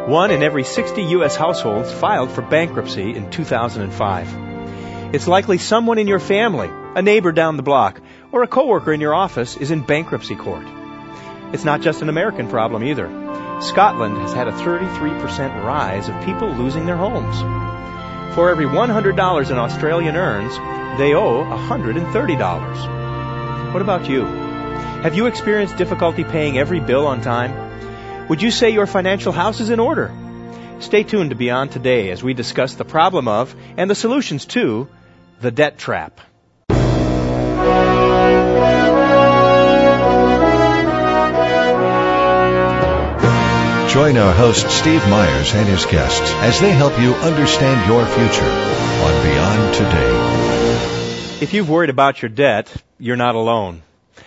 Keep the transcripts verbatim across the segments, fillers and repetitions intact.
One in every sixty U S households filed for bankruptcy in two thousand five. It's likely someone in your family, a neighbor down the block, or a coworker in your office is in bankruptcy court. It's not just an American problem either. Scotland has had a thirty-three percent rise of people losing their homes. For every one hundred dollars an Australian earns, they owe one hundred thirty dollars. What about you? Have you experienced difficulty paying every bill on time? Would you say your financial house is in order? Stay tuned to Beyond Today as we discuss the problem of, and the solutions to, the debt trap. Join our host Steve Myers and his guests as they help you understand your future on Beyond Today. If you've worried about your debt, you're not alone.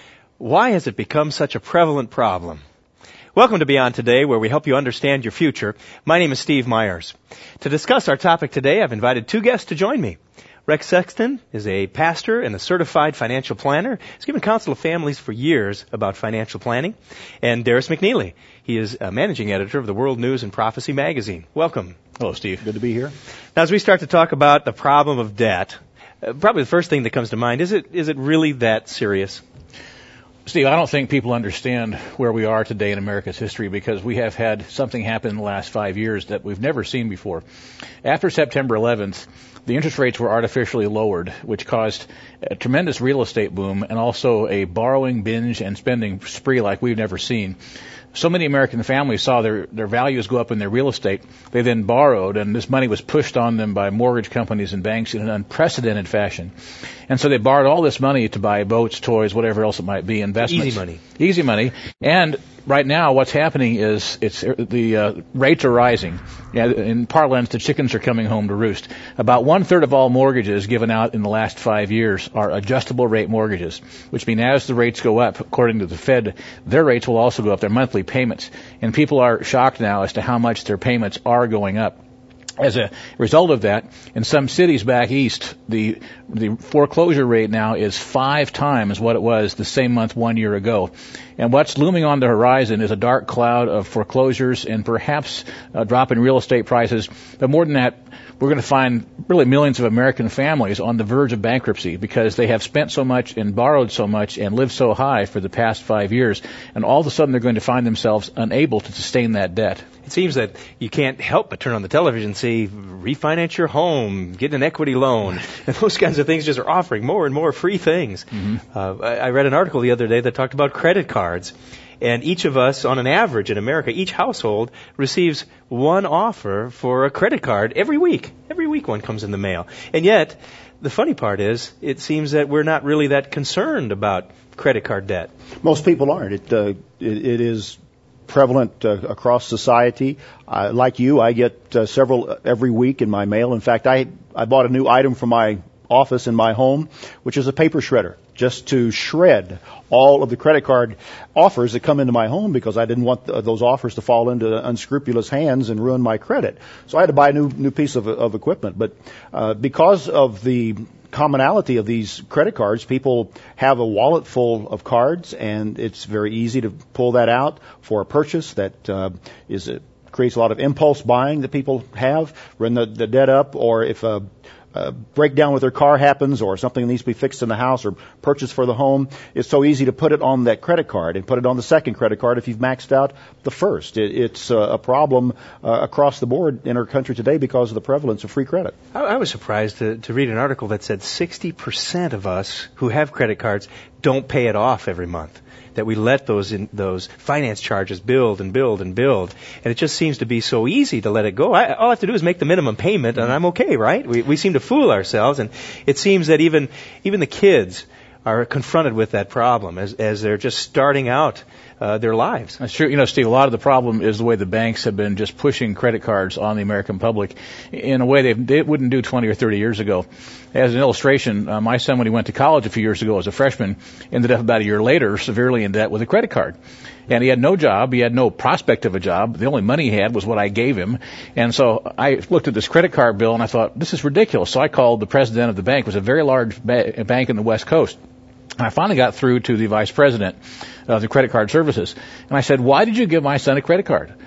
Why has it become such a prevalent problem? Welcome to Beyond Today, where we help you understand your future. My name is Steve Myers. To discuss our topic today, I've invited two guests to join me. Rex Sexton is a pastor and a certified financial planner. He's given counsel to families for years about financial planning. And Darius McNeely. He is a managing editor of the World News and Prophecy magazine. Welcome. Hello, Steve. Good to be here. Now, as we start to talk about the problem of debt, uh, probably the first thing that comes to mind, is it is it really that serious? Steve, I don't think people understand where we are today in America's history because we have had something happen in the last five years that we've never seen before. After September eleventh, the interest rates were artificially lowered, which caused a tremendous real estate boom and also a borrowing binge and spending spree like we've never seen. So many American families saw their, their values go up in their real estate. They then borrowed, and this money was pushed on them by mortgage companies and banks in an unprecedented fashion. And so they borrowed all this money to buy boats, toys, whatever else it might be, investments. Easy money. Easy money. And right now what's happening is it's the uh, rates are rising. Yeah, in parlance, the chickens are coming home to roost. About one-third of all mortgages given out in the last five years are adjustable rate mortgages, which mean as the rates go up, according to the Fed, their rates will also go up, their monthly payments. And people are shocked now as to how much their payments are going up. As a result of that, in some cities back east, the the foreclosure rate now is five times what it was the same month one year ago. And what's looming on the horizon is a dark cloud of foreclosures and perhaps a drop in real estate prices. But more than that, we're going to find really millions of American families on the verge of bankruptcy because they have spent so much and borrowed so much and lived so high for the past five years. And all of a sudden they're going to find themselves unable to sustain that debt. It seems that you can't help but turn on the television and see, refinance your home, get an equity loan. And those kinds of things just are offering more and more free things. Mm-hmm. Uh, I, I read an article the other day that talked about credit cards. And each of us, on an average in America, each household receives one offer for a credit card every week. Every week one comes in the mail. And yet, the funny part is, it seems that we're not really that concerned about credit card debt. Most people aren't. It, uh, it, it is prevalent uh, across society. Uh, like you, I get uh, several every week in my mail. In fact, I I bought a new item for my office in my home, which is a paper shredder, just to shred all of the credit card offers that come into my home because I didn't want th- those offers to fall into unscrupulous hands and ruin my credit. So I had to buy a new new piece of, of equipment. But uh, because of the commonality of these credit cards, people have a wallet full of cards, and it's very easy to pull that out for a purchase that uh, is a, creates a lot of impulse buying that people have, run the, the debt up, or if a Uh, breakdown with their car happens or something needs to be fixed in the house or purchased for the home, it's so easy to put it on that credit card and put it on the second credit card if you've maxed out the first. It, it's uh, a problem uh, across the board in our country today because of the prevalence of free credit. I, I was surprised to, to read an article that said sixty percent of us who have credit cards don't pay it off every month. That we let those in, those finance charges build and build and build, and it just seems to be so easy to let it go. I, all I have to do is make the minimum payment, and I'm okay, right? We we seem to fool ourselves, and it seems that even even the kids are confronted with that problem as as they're just starting out uh, their lives. That's true. You know, Steve, a lot of the problem is the way the banks have been just pushing credit cards on the American public in a way they, they wouldn't do twenty or thirty years ago. As an illustration, uh, my son, when he went to college a few years ago as a freshman, ended up about a year later severely in debt with a credit card. And he had no job. He had no prospect of a job. The only money he had was what I gave him. And so I looked at this credit card bill, and I thought, this is ridiculous. So I called the president of the bank. It was a very large ba- bank in the West Coast. And I finally got through to the vice president of the credit card services. And I said, why did you give my son a credit card?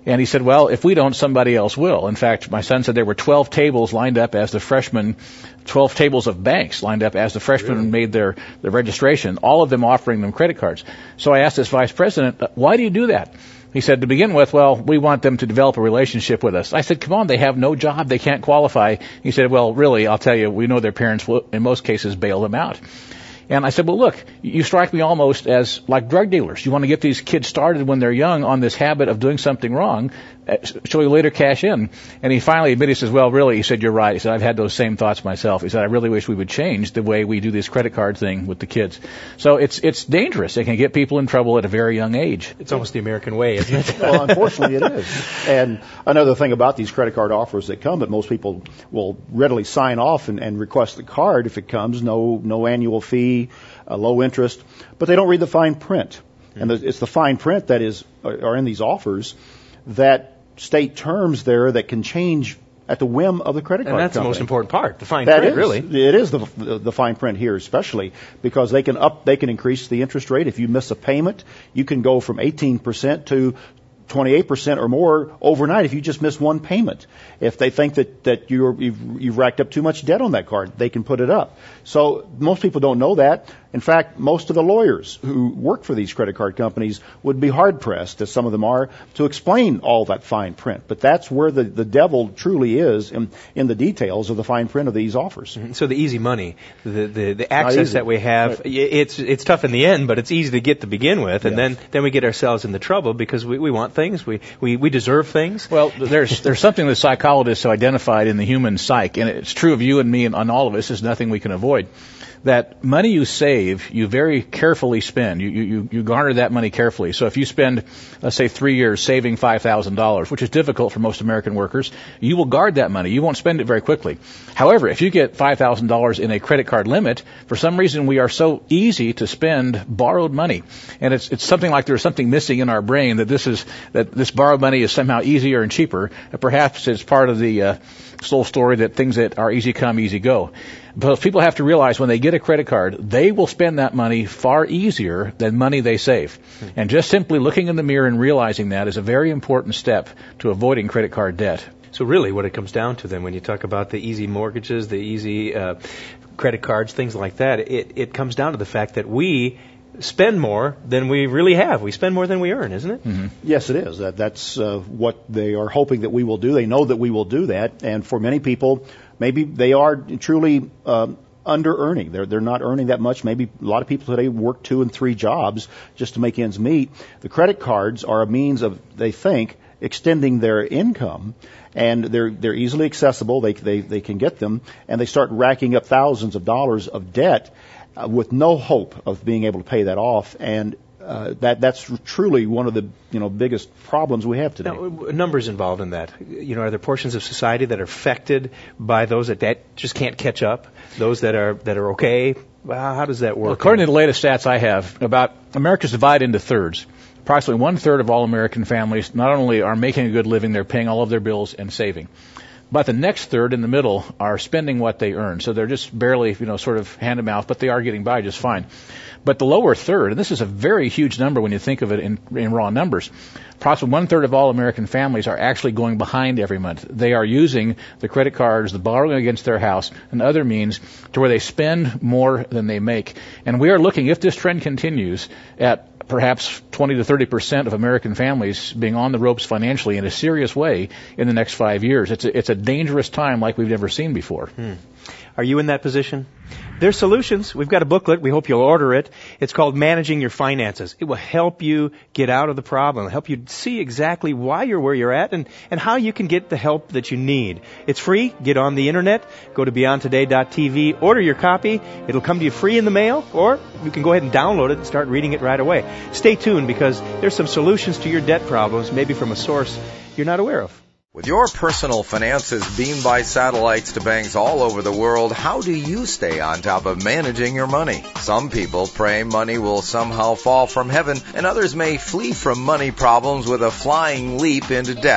And he said, well, if we don't, somebody else will. In fact, my son said there were twelve tables lined up as the freshmen, twelve tables of banks lined up as the freshmen really? made their, their registration, all of them offering them credit cards. So I asked this vice president, why do you do that? He said, to begin with, well, we want them to develop a relationship with us. I said, come on, they have no job, they can't qualify. He said, well, really, I'll tell you, we know their parents will, in most cases, bail them out. And I said, well, look, you strike me almost as like drug dealers. You want to get these kids started when they're young on this habit of doing something wrong, so you later cash in. And he finally admitted, he says, well, really, he said, you're right. He said, I've had those same thoughts myself. He said, I really wish we would change the way we do this credit card thing with the kids. So it's it's dangerous. It can get people in trouble at a very young age. It's almost the American way, isn't it? Well, unfortunately, it is. And another thing about these credit card offers that come, that most people will readily sign off and, and request the card if it comes, no no annual fee, uh, low interest, but they don't read the fine print. Mm-hmm. And the, it's the fine print that is are in these offers that state terms there that can change at the whim of the credit card company. And that's company. the most important part, the fine that print, is, really. It is the, the the fine print here, especially because they can up, they can increase the interest rate. If you miss a payment, you can go from eighteen percent to twenty-eight percent or more overnight if you just miss one payment. If they think that, that you're, you've, you've racked up too much debt on that card, they can put it up. So most people don't know that. In fact, most of the lawyers who work for these credit card companies would be hard-pressed, as some of them are, to explain all that fine print. But that's where the, the devil truly is in, in the details of the fine print of these offers. Mm-hmm. So the easy money, the the, the access that we have, right. it's it's tough in the end, but it's easy to get to begin with. And yes. then, then we get ourselves into trouble because we, we want things, we, we, we deserve things. Well, there's there's something that psychologists have identified in the human psyche, and it's true of you and me and on all of us. There's nothing we can avoid. That money you save, you very carefully spend. You, you, you garner that money carefully. So if you spend, let's say, three years saving five thousand dollars, which is difficult for most American workers, you will guard that money. You won't spend it very quickly. However, if you get five thousand dollars in a credit card limit, for some reason we are so easy to spend borrowed money. And it's, it's something like there's something missing in our brain that this is, that this borrowed money is somehow easier and cheaper. Perhaps it's part of the, uh, soul story that things that are easy come, easy go. But people have to realize when they get a credit card, they will spend that money far easier than money they save. Mm-hmm. And just simply looking in the mirror and realizing that is a very important step to avoiding credit card debt. So really what it comes down to then, when you talk about the easy mortgages, the easy uh, credit cards, things like that, it, it comes down to the fact that we spend more than we really have. We spend more than we earn, isn't it? Mm-hmm. Yes, it is. That, that's uh, what they are hoping that we will do. They know that we will do that. And for many people, maybe they are truly um, under-earning. They're, they're not earning that much. Maybe a lot of people today work two and three jobs just to make ends meet. The credit cards are a means of, they think, extending their income, and they're they're easily accessible. They they they can get them, and they start racking up thousands of dollars of debt uh, with no hope of being able to pay that off. And Uh, that that's truly one of the you know biggest problems we have today. Now, numbers involved in that. You know, are there portions of society that are affected by those that, that just can't catch up? Those that are that are okay? Well, how does that work? Well, according to the latest stats I have, about America's divided into thirds. Approximately one third of all American families not only are making a good living, they're paying all of their bills and saving. But the next third in the middle are spending what they earn. So they're just barely, you know, sort of hand to mouth, but they are getting by just fine. But the lower third, and this is a very huge number when you think of it in, in raw numbers, approximately one third of all American families are actually going behind every month. They are using the credit cards, the borrowing against their house, and other means to where they spend more than they make. And we are looking, if this trend continues, at perhaps twenty to thirty percent of American families being on the ropes financially in a serious way in the next five years. It's a, it's a dangerous time like we've never seen before. Hmm. Are you in that position? There's solutions. We've got a booklet. We hope you'll order it. It's called Managing Your Finances. It will help you get out of the problem, help you see exactly why you're where you're at and, and how you can get the help that you need. It's free. Get on the internet. Go to beyond today dot t v. Order your copy. It'll come to you free in the mail, or you can go ahead and download it and start reading it right away. Stay tuned, because there's some solutions to your debt problems, maybe from a source you're not aware of. With your personal finances beamed by satellites to banks all over the world, how do you stay on top of managing your money? Some people pray money will somehow fall from heaven, and others may flee from money problems with a flying leap into debt.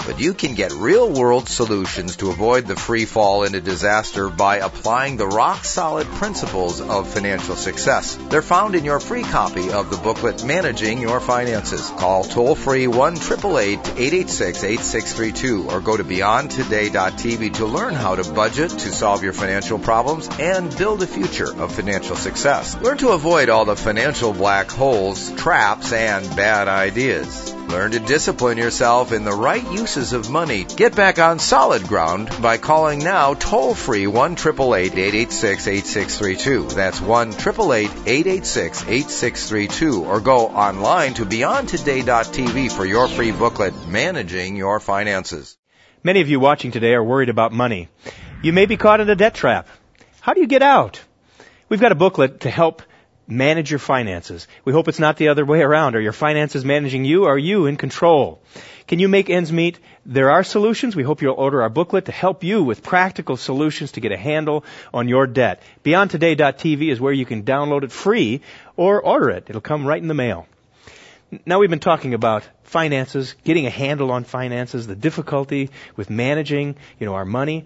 but you can get real-world solutions to avoid the free fall into disaster by applying the rock-solid principles of financial success. They're found in your free copy of the booklet, Managing Your Finances. Call toll-free one eight eight eight, eight eight six, eight six three two or go to beyond today dot t v to learn how to budget, to solve your financial problems, and build a future of financial success. Learn to avoid all the financial black holes, traps, and bad ideas. Learn to discipline yourself in the right uses of money. Get back on solid ground by calling now toll-free one eight eight eight, eight eight six, eight six three two. That's one eight eight eight, eight eight six, eight six three two or go online to beyond today dot t v for your free booklet, Managing Your Finances. Many of you watching today are worried about money. You may be caught in a debt trap. How do you get out? We've got a booklet to help manage your finances. We hope it's not the other way around. Are your finances managing you? Are you in control? Can you make ends meet? There are solutions. We hope you'll order our booklet to help you with practical solutions to get a handle on your debt. beyond today dot t v is where you can download it free or order it. It'll come right in the mail. Now we've been talking about finances, getting a handle on finances, the difficulty with managing, you know, our money.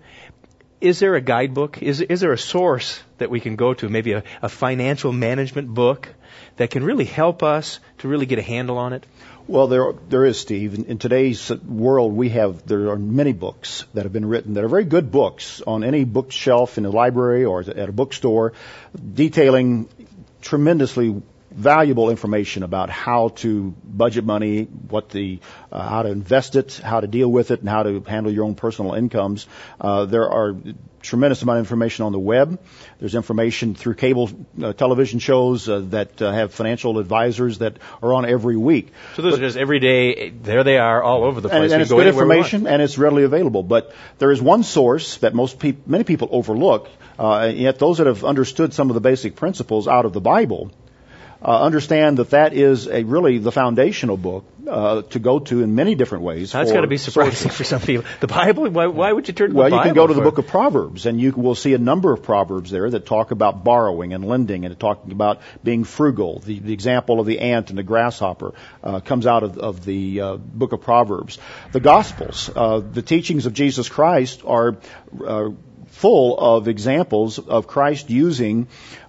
Is there a guidebook? Is, is there a source that we can go to, maybe a, a financial management book that can really help us to really get a handle on it? Well, there there is, Steve. In, in today's world, we have there are many books that have been written that are very good books on any bookshelf in a library or at a bookstore, detailing tremendously valuable information about how to budget money, what the uh, how to invest it, how to deal with it, and how to handle your own personal incomes. Uh, there are tremendous amount of information on the web. There's information through cable uh, television shows uh, that uh, have financial advisors that are on every week. So those but, are just every day, there they are all over the place. And, and it's good information and it's readily available. But there is one source that most peop- many people overlook, uh, yet those that have understood some of the basic principles out of the Bible Uh, understand that that is a really the foundational book uh, to go to in many different ways. That's got to be surprising sources. For some people. The Bible? Why, why would you turn to well, the Bible? Well, you can go to for? the book of Proverbs, and you will see a number of Proverbs there that talk about borrowing and lending and talking about being frugal. The, the example of the ant and the grasshopper uh, comes out of, of the uh, book of Proverbs. The Gospels, uh, the teachings of Jesus Christ are uh, full of examples of Christ using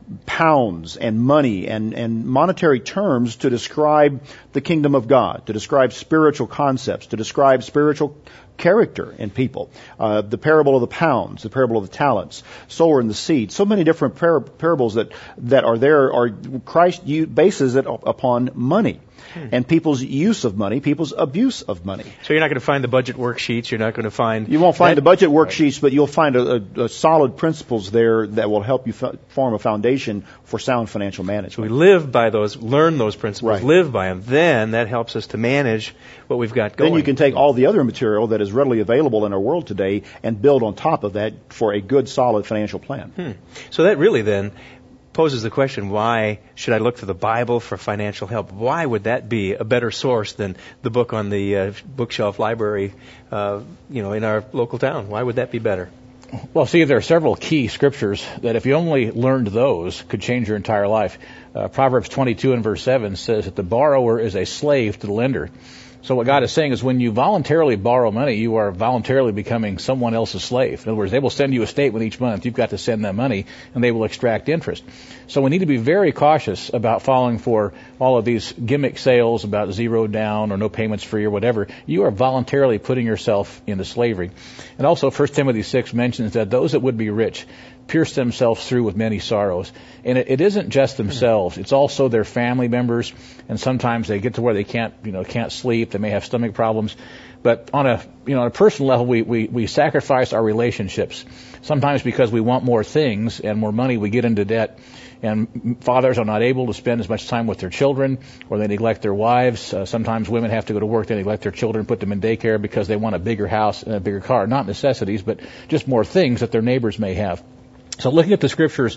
pounds and money and, and monetary terms to describe the kingdom of God, to describe spiritual concepts, to describe spiritual character in people. Uh, the parable of the pounds, the parable of the talents, sower and the seed. So many different par- parables that, that are there are Christ bases it upon money. Hmm. And people's use of money, people's abuse of money. So you're not going to find the budget worksheets. You're not going to find... You won't find that, the budget worksheets, but you'll find a, a, a solid principles there that will help you f- form a foundation for sound financial management. So we live by those, learn those principles, right. live by them. Then that helps us to manage what we've got going. Then you can take all the other material that is readily available in our world today and build on top of that for a good, solid financial plan. Hmm. So that really then poses the question, why should I look to the Bible for financial help? Why would that be a better source than the book on the uh, bookshelf library, uh, you know, in our local town? Why would that be better? Well, see, there are several key scriptures that if you only learned those could change your entire life. Uh, Proverbs twenty-two and verse seven says that the borrower is a slave to the lender. So what God is saying is when you voluntarily borrow money, you are voluntarily becoming someone else's slave. In other words, they will send you a statement each month. You've got to send them money, and they will extract interest. So we need to be very cautious about falling for all of these gimmick sales about zero down or no payments free or whatever. You are voluntarily putting yourself into slavery. And also First Timothy six mentions that those that would be rich pierce themselves through with many sorrows. And it, it isn't just themselves. It's also their family members. And sometimes they get to where they can't, you know, can't sleep. They may have stomach problems. But on a, you know, on a personal level, we, we, we sacrifice our relationships. Sometimes because we want more things and more money, we get into debt. And fathers are not able to spend as much time with their children, or they neglect their wives. Uh, sometimes women have to go to work, they neglect their children, put them in daycare because they want a bigger house and a bigger car. Not necessities, but just more things that their neighbors may have. So looking at the scriptures,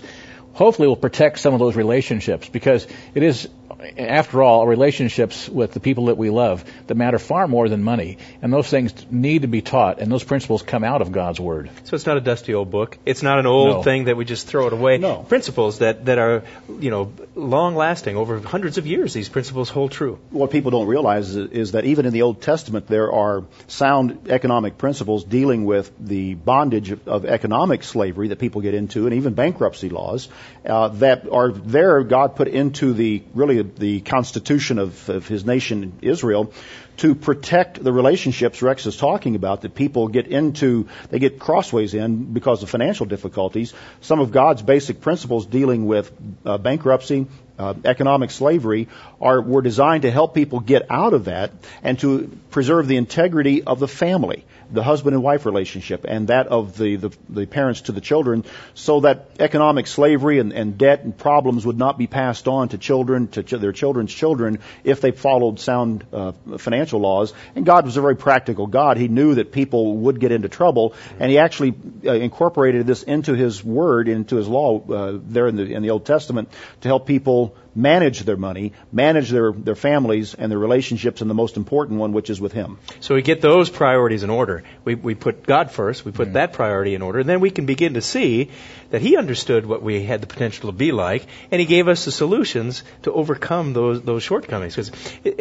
hopefully will protect some of those relationships, because it is, after all, relationships with the people that we love that matter far more than money. And those things need to be taught, and those principles come out of God's Word. So it's not a dusty old book. It's not an old No. thing that we just throw it away. No. Principles that, that are, you know, long-lasting. Over hundreds of years, these principles hold true. What people don't realize is, is that even in the Old Testament, there are sound economic principles dealing with the bondage of, of economic slavery that people get into, and even bankruptcy laws uh, that are there. God put into the really the constitution of, of His nation Israel to protect the relationships Rex is talking about, that people get into, they get crossways in because of financial difficulties. Some of God's basic principles dealing with uh, bankruptcy, uh, economic slavery, are were designed to help people get out of that and to preserve the integrity of the family, the husband and wife relationship, and that of the, the, the parents to the children, so that economic slavery and, and debt and problems would not be passed on to children, to ch- their children's children, if they followed sound uh, financial laws. And God was a very practical God. He knew that people would get into trouble, and He actually uh, incorporated this into His Word, into His law uh, there in the, in the Old Testament, to help people manage their money, manage their, their families and their relationships, and the most important one, which is with Him. So we get those priorities in order. We, we put God first, we put mm. that priority in order, and then we can begin to see that He understood what we had the potential to be like, and He gave us the solutions to overcome those those shortcomings. Because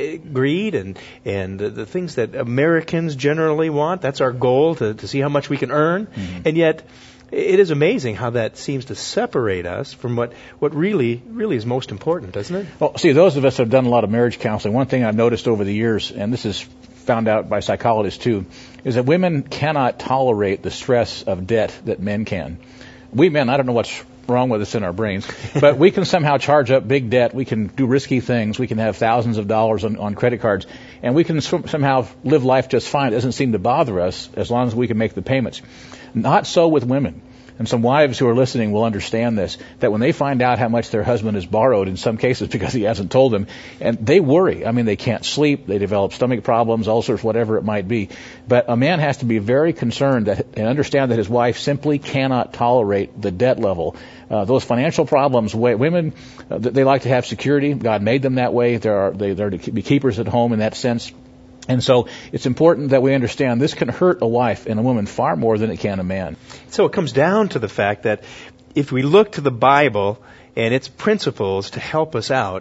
greed and, and the, the things that Americans generally want, that's our goal, to, to see how much we can earn, mm. and yet it is amazing how that seems to separate us from what, what really, really is most important, doesn't it? Well, see, those of us who have done a lot of marriage counseling, one thing I've noticed over the years, and this is found out by psychologists too, is that women cannot tolerate the stress of debt that men can. We men, I don't know what's wrong with us in our brains, but we can somehow charge up big debt. We can do risky things. We can have thousands of dollars on, on credit cards, and we can sw- somehow live life just fine. It doesn't seem to bother us as long as we can make the payments. Not so with women. And some wives who are listening will understand this, that when they find out how much their husband has borrowed, in some cases because he hasn't told them, and they worry. I mean, they can't sleep, they develop stomach problems, ulcers, whatever it might be. But a man has to be very concerned that, and understand that his wife simply cannot tolerate the debt level. Uh, those financial problems, women, uh, they like to have security. God made them that way. They are, they, they're to be keepers at home in that sense. And so it's important that we understand this can hurt a wife and a woman far more than it can a man. So it comes down to the fact that if we look to the Bible and its principles to help us out,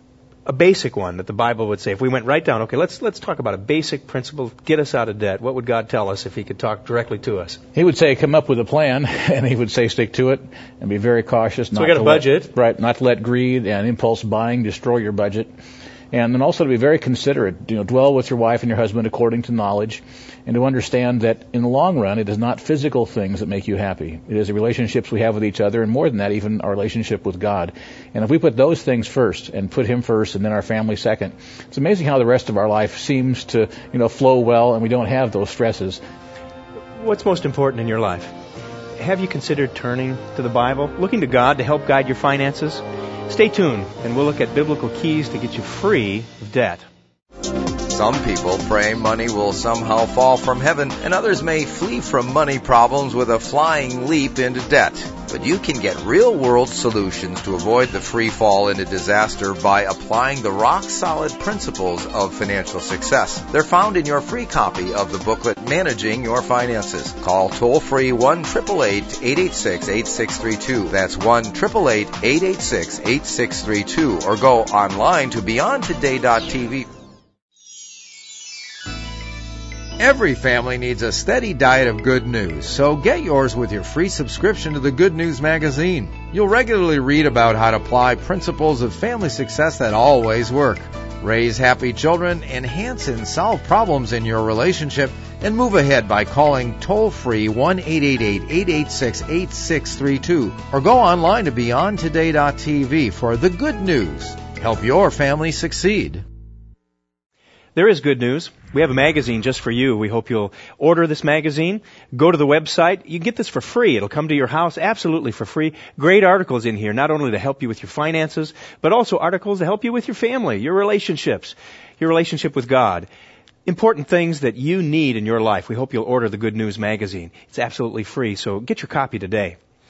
a basic one that the Bible would say, if we went right down, okay, let's let's talk about a basic principle, get us out of debt. What would God tell us if He could talk directly to us? He would say, come up with a plan, and He would say, stick to it, and be very cautious. So we got a budget. Let, right, not to let greed and impulse buying destroy your budget. And then also to be very considerate, you know, dwell with your wife and your husband according to knowledge, and to understand that in the long run, it is not physical things that make you happy. It is the relationships we have with each other, and more than that, even our relationship with God. And if we put those things first, and put Him first, and then our family second, it's amazing how the rest of our life seems to, you know, flow well, and we don't have those stresses. What's most important in your life? Have you considered turning to the Bible, looking to God to help guide your finances? Stay tuned, and we'll look at biblical keys to get you free of debt. Some people pray money will somehow fall from heaven, and others may flee from money problems with a flying leap into debt. But you can get real-world solutions to avoid the free fall into disaster by applying the rock-solid principles of financial success. They're found in your free copy of the booklet, Managing Your Finances. Call toll-free one eight eight eight, eight eight six, eight six three two. That's one eight eight eight, eight eight six, eight six three two. Or go online to beyond today dot t v. Every family needs a steady diet of good news, so get yours with your free subscription to the Good News magazine. You'll regularly read about how to apply principles of family success that always work. Raise happy children, enhance and solve problems in your relationship, and move ahead by calling toll-free one eight eight eight, eight eight six, eight six three two or go online to beyond today dot t v for the good news. Help your family succeed. There is good news. We have a magazine just for you. We hope you'll order this magazine. Go to the website. You can get this for free. It'll come to your house absolutely for free. Great articles in here, not only to help you with your finances, but also articles to help you with your family, your relationships, your relationship with God. Important things that you need in your life. We hope you'll order the Good News magazine. It's absolutely free, so get your copy today.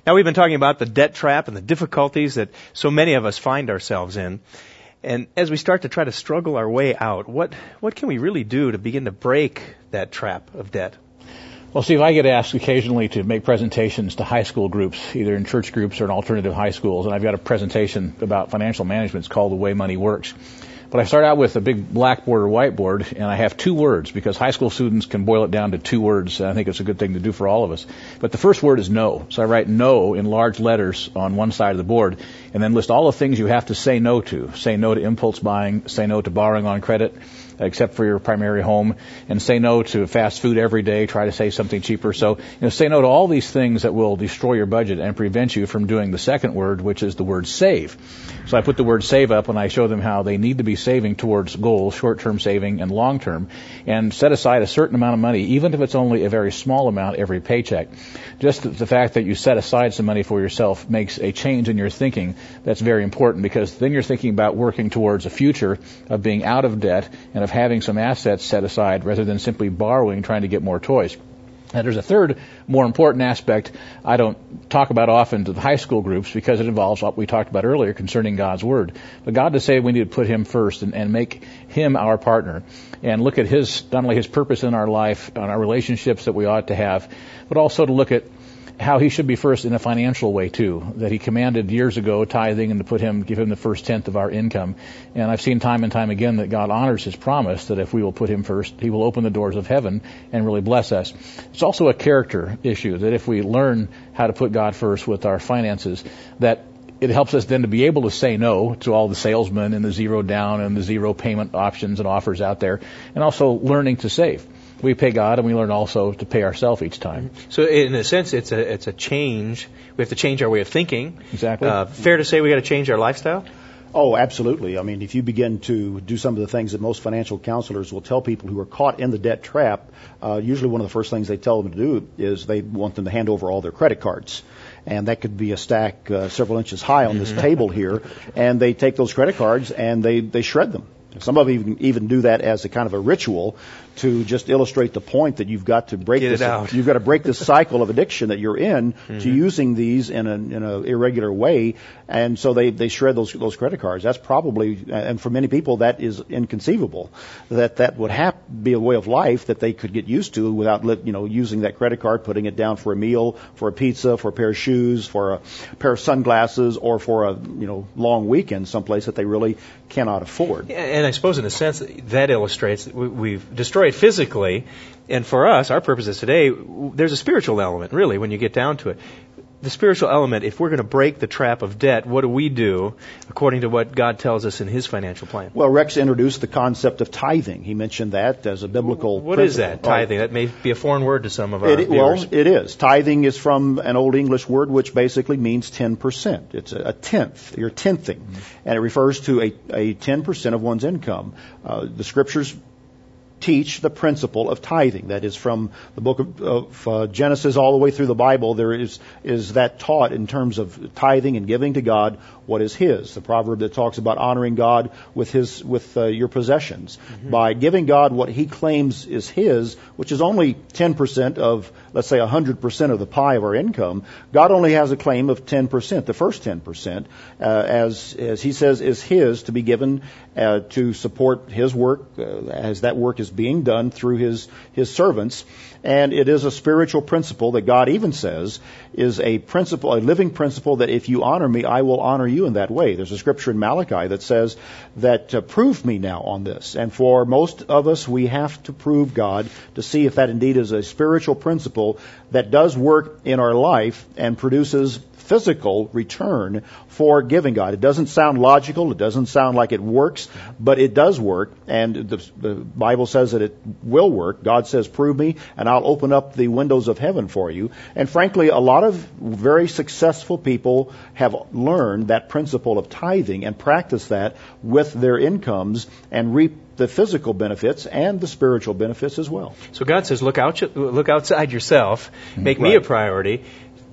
Now, we've been talking about the debt trap and the difficulties that so many of us find ourselves in. And as we start to try to struggle our way out, what, what can we really do to begin to break that trap of debt? Well, Steve, I get asked occasionally to make presentations to high school groups, either in church groups or in alternative high schools, and I've got a presentation about financial management. It's called The Way Money Works. But I start out with a big blackboard or whiteboard, and I have two words, because high school students can boil it down to two words, and I think it's a good thing to do for all of us. But the first word is no. So I write no in large letters on one side of the board, and then list all the things you have to say no to. Say no to impulse buying, say no to borrowing on credit, except for your primary home, and say no to fast food every day, try to say something cheaper. So, you know, say no to all these things that will destroy your budget and prevent you from doing the second word, which is the word save. So I put the word save up, and I show them how they need to be saving towards goals, short-term saving and long-term, and set aside a certain amount of money, even if it's only a very small amount every paycheck. Just the fact that you set aside some money for yourself makes a change in your thinking that's very important, because then you're thinking about working towards a future of being out of debt and of having some assets set aside rather than simply borrowing, trying to get more toys. And there's a third, more important aspect I don't talk about often to the high school groups, because it involves what we talked about earlier concerning God's Word. But God does say we need to put Him first and, and make Him our partner and look at His, not only His purpose in our life, on our relationships that we ought to have, but also to look at how He should be first in a financial way too, that He commanded years ago tithing and to put Him, give Him the first tenth of our income. And I've seen time and time again that God honors His promise that if we will put Him first, He will open the doors of heaven and really bless us. It's also a character issue, that if we learn how to put God first with our finances, that it helps us then to be able to say no to all the salesmen and the zero down and the zero payment options and offers out there, and also learning to save. We pay God, and we learn also to pay ourselves each time. So, in a sense, it's a it's a change. We have to change our way of thinking. Exactly. Uh, fair to say we got to change our lifestyle? Oh, absolutely. I mean, if you begin to do some of the things that most financial counselors will tell people who are caught in the debt trap, uh, usually one of the first things they tell them to do is they want them to hand over all their credit cards. And that could be a stack uh, several inches high on this table here. And they take those credit cards and they, they shred them. Some of them even, even do that as a kind of a ritual to just illustrate the point that you've got to break Get this. It out. You've got to break this cycle of addiction that you're in mm-hmm. to using these in an in a irregular way, and so they they shred those those credit cards. That's probably, and for many people that is inconceivable, that that would have be a way of life that they could get used to without you know using that credit card, putting it down for a meal, for a pizza, for a pair of shoes, for a pair of sunglasses, or for a you know long weekend someplace that they really cannot afford. Yeah, and I suppose in a sense that illustrates that we've destroyed physically, and for us, our purposes today, there's a spiritual element, really, when you get down to it. The spiritual element, if we're going to break the trap of debt, what do we do according to what God tells us in His financial plan? Well, Rex introduced the concept of tithing. He mentioned that as a biblical What principle. is that, tithing? That may be a foreign word to some of our It, well, viewers. it is. Tithing is from an Old English word which basically means ten percent. It's a, a tenth. You're tenthing. Mm-hmm. And it refers to a, a ten percent of one's income. Uh, the Scriptures teach the principle of tithing. That is from the book of, of uh, Genesis all the way through the Bible. There is is that taught in terms of tithing and giving to God what is His. The proverb that talks about honoring God with His with uh, your possessions. Mm-hmm. By giving God what He claims is His, which is only ten percent of, let's say, one hundred percent of the pie of our income, God only has a claim of ten percent, the first ten percent, uh, as as He says is His to be given uh, to support His work, uh, as that work is being done through His His servants. And it is a spiritual principle that God even says is a principle, a living principle, that if you honor me, I will honor you in that way. There's a scripture in Malachi that says that uh, prove me now on this. And for most of us, we have to prove God to see if that indeed is a spiritual principle that does work in our life and produces physical return for giving God. It doesn't sound logical. It doesn't sound like it works, but it does work. And the, the Bible says that it will work. God says, prove me, and I'll open up the windows of heaven for you. And frankly, a lot of very successful people have learned that principle of tithing and practice that with their incomes and reap the physical benefits and the spiritual benefits as well. So God says, look out, look outside yourself, make right. me a priority.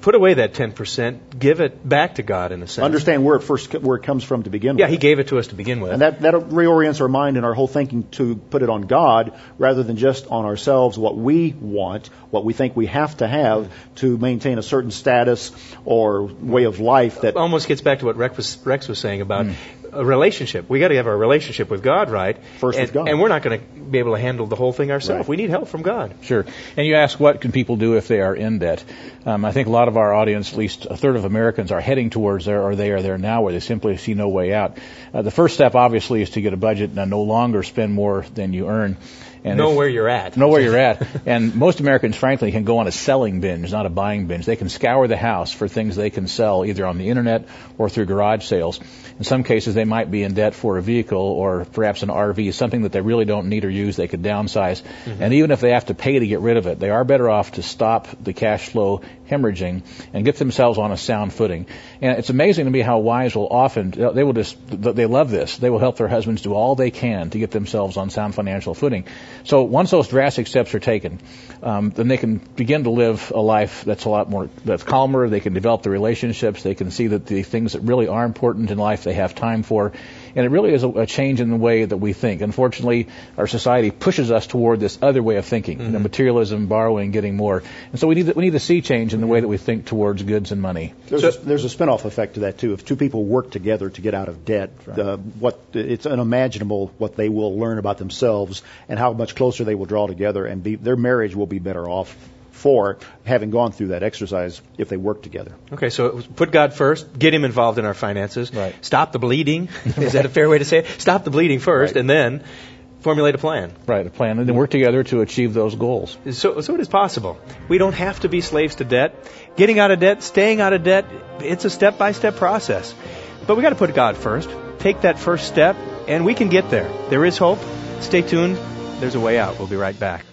put away that ten percent, give it back to God in a sense. Understand where it first where it comes from to begin Yeah, with. He gave it to us to begin with. And that, that reorients our mind and our whole thinking to put it on God rather than just on ourselves, what we want, what we think we have to have to maintain a certain status or way of life. That almost gets back to what Rex was, Rex was saying about mm. a relationship. We got to have our relationship with God right. First and, with God. And we're not going to be able to handle the whole thing ourselves. Right. We need help from God. Sure. And you ask, what can people do if they are in debt? Um, I think a lot of our audience, at least a third of Americans, are heading towards there, or they are there now, where they simply see no way out. Uh, the first step, obviously, is to get a budget and no longer spend more than you earn. And know if, where you're at. Know where you're at. And most Americans, frankly, can go on a selling binge, not a buying binge. They can scour the house for things they can sell, either on the internet or through garage sales. In some cases, they might be in debt for a vehicle or perhaps an R V, something that they really don't need or use. They could downsize. Mm-hmm. And even if they have to pay to get rid of it, they are better off to stop the cash flow hemorrhaging and get themselves on a sound footing. And it's amazing to me how wives will often, they will just, they love this. They will help their husbands do all they can to get themselves on sound financial footing. So once those drastic steps are taken, um, then they can begin to live a life that's a lot more, that's calmer. They can develop the relationships. They can see that the things that really are important in life they have time for. And it really is a, a change in the way that we think. Unfortunately, our society pushes us toward this other way of thinking, mm-hmm. you know, materialism, borrowing, getting more. And so we need to, we need to see change in the way that we think towards goods and money. There's, so, a, there's a spin-off effect to that, too. If two people work together to get out of debt, right. uh, what it's unimaginable what they will learn about themselves and how much closer they will draw together, and be, their marriage will be better off for having gone through that exercise if they work together. Okay, so put God first, get Him involved in our finances, right. Stop the bleeding. Is that a fair way to say it? Stop the bleeding first, right. and then formulate a plan. Right, a plan, and then work together to achieve those goals. So, so it is possible. We don't have to be slaves to debt. Getting out of debt, staying out of debt, it's a step-by-step process. But we got to put God first. Take that first step, and we can get there. There is hope. Stay tuned. There's a way out. We'll be right back.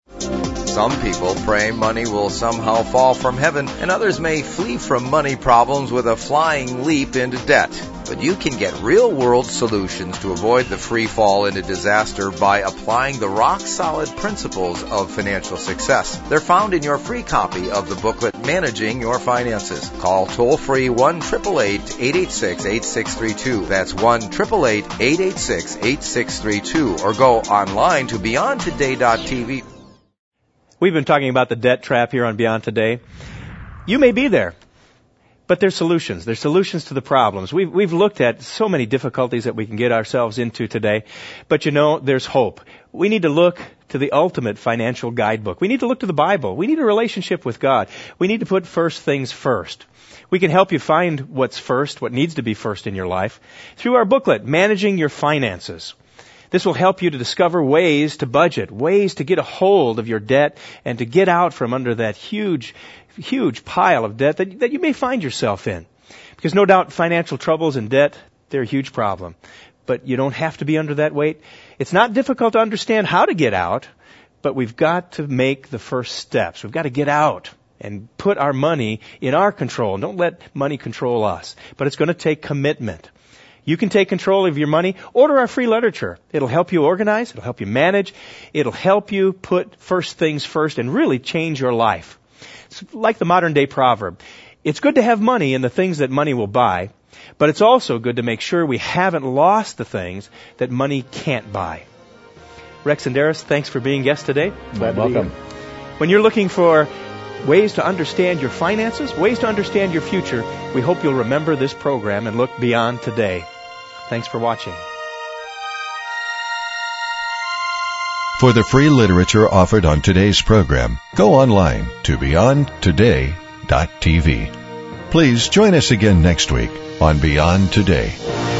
Some people pray money will somehow fall from heaven, and others may flee from money problems with a flying leap into debt. But you can get real-world solutions to avoid the free fall into disaster by applying the rock-solid principles of financial success. They're found in your free copy of the booklet, Managing Your Finances. Call toll-free one eight eight eight, eight eight six, eight six three two. That's one eight eight eight, eight eight six, eight six three two. Or go online to beyond today dot t v. We've been talking about the debt trap here on Beyond Today. You may be there, but there's solutions. There's solutions to the problems. We've, we've looked at so many difficulties that we can get ourselves into today, but you know, there's hope. We need to look to the ultimate financial guidebook. We need to look to the Bible. We need a relationship with God. We need to put first things first. We can help you find what's first, what needs to be first in your life, through our booklet, Managing Your Finances. This will help you to discover ways to budget, ways to get a hold of your debt and to get out from under that huge, huge pile of debt that, that you may find yourself in. Because no doubt financial troubles and debt, they're a huge problem. But you don't have to be under that weight. It's not difficult to understand how to get out, but we've got to make the first steps. We've got to get out and put our money in our control. Don't let money control us. But it's going to take commitment. You can take control of your money. Order our free literature. It'll help you organize. It'll help you manage. It'll help you put first things first and really change your life. It's like the modern day proverb. It's good to have money in the things that money will buy, but it's also good to make sure we haven't lost the things that money can't buy. Rex and Darius, thanks for being guests today. Glad to be here. When you're looking for ways to understand your finances, ways to understand your future, we hope you'll remember this program and look beyond today. Thanks for watching. For the free literature offered on today's program, go online to beyond today dot t v. Please join us again next week on Beyond Today.